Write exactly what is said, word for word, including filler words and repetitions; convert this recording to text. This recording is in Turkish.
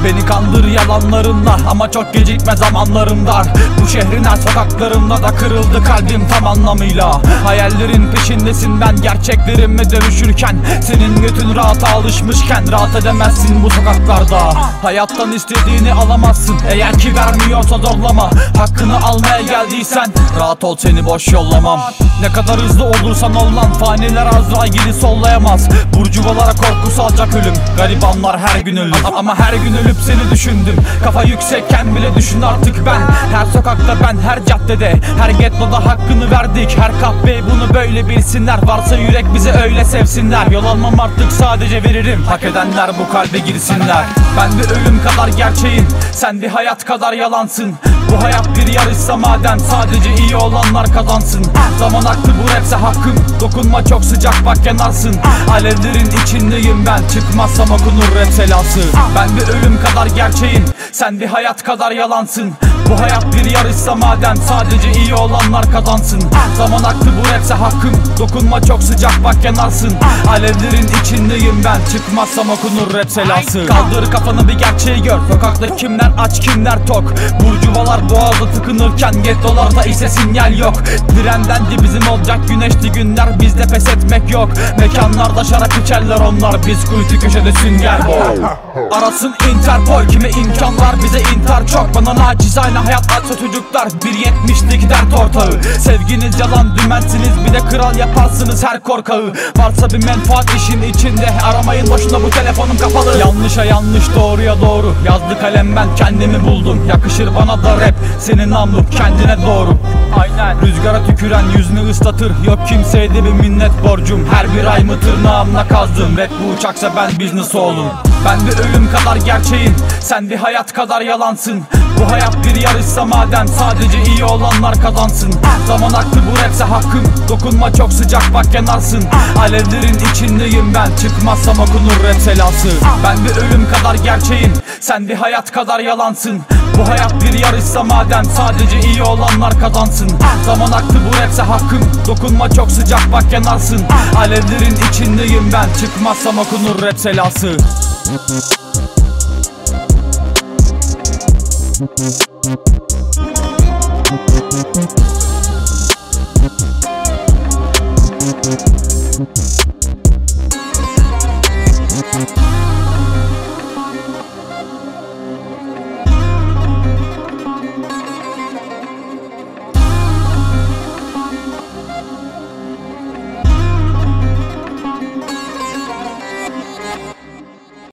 Beni kandır yalanlarınla ama çok gecikme zamanlarım dar. Bu şehrin her sokaklarında da kırıldı kalbim tam anlamıyla. Hayallerin peşindesin ben gerçeklerimle dövüşürken. Senin götün rahata alışmışken rahat edemezsin bu sokaklarda. Hayattan istediğini alamazsın eğer ki vermiyorsa zorlama. Hakkını almaya geldiysen rahat ol, seni boş yollamam. Ne kadar hızlı olursan ol lan, faniler Azrail'i sollayamaz. Burcuvalara korku salacak ölüm, garibanlar her gün ölür. Ama her gün ölüp seni düşündüm, kafa yüksekken bile düşün artık ben. Her sokakta ben, her caddede, her gettoda hakkını verdik. Her kahve bunu böyle bilsinler, varsa yürek bizi öyle sevsinler. Yol almam artık, sadece veririm, hak edenler bu kalbe girsinler. Ben bir ölüm kadar gerçeğin, sen bir hayat kadar yalansın. Bu hayat bir yarışsa madem, sadece iyi olanlar kazansın. Zaman aktı bu rapse hakkım, dokunma çok sıcak bak yanarsın. Alevlerin içindeyim ben, çıkmazsam okunur rap selası. Ben bir ölüm kadar gerçeğin, sen bir hayat kadar yalansın. Bu hayat bir yarışsa madem, sadece iyi olanlar kazansın. Zaman aktı bu rapse hakkım, dokunma çok sıcak bak yanarsın. Alevlerin içindeyim ben, çıkmazsam okunur rap selası. Kaldır kafanı bir gerçeği gör, sokakta kimler aç kimler tok. Burcuvalar boğazda tıkınırken gettolarda ise sinyal yok. Direndendi bizim olacak güneşli günler, bizde pes etmek yok. Mekanlarda şarap içerler onlar, biz kuytu köşede sünger boy. Arasın Interpol, kime imkan var bize intihar çok. Bana nacizane hayat açsa çocuklar, bir yetmişlik dert ortağı. Sevginiz yalan dümensiniz, bir de kral yaparsınız her korkağı. Varsa bir menfaat işin içinde, aramayın boşuna bu telefonum kapalı. Yanlışa yanlış, doğruya doğru, yazdı kalem ben kendimi buldum. Yakışır bana da rap, senin namlu kendine doğru. Aynen. Rüzgara tüküren yüzünü ıslatır, yok kimseye de bir minnet borcum. Her bir ay mı tırnağımla kazdım, rap bu uçaksa ben business oğlum. Ben bir ölüm kadar gerçeğin, sen bir hayat kadar yalansın. Bu hayat bir yarışsa madem, sadece iyi olanlar kazansın. Zaman aktı bu rapse hakkım, dokunma çok sıcak bak yanarsın. Alevlerin içindeyim ben, çıkmazsam okunur rap selası. Ben bir ölüm kadar gerçeğin, sen bir hayat kadar yalansın. Bu hayat bir yarışsa madem, sadece iyi olanlar kazansın. Zaman aktı bu rapse hakkım, dokunma çok sıcak bak yanarsın. Alevlerin içindeyim ben, çıkmazsam okunur rap selası.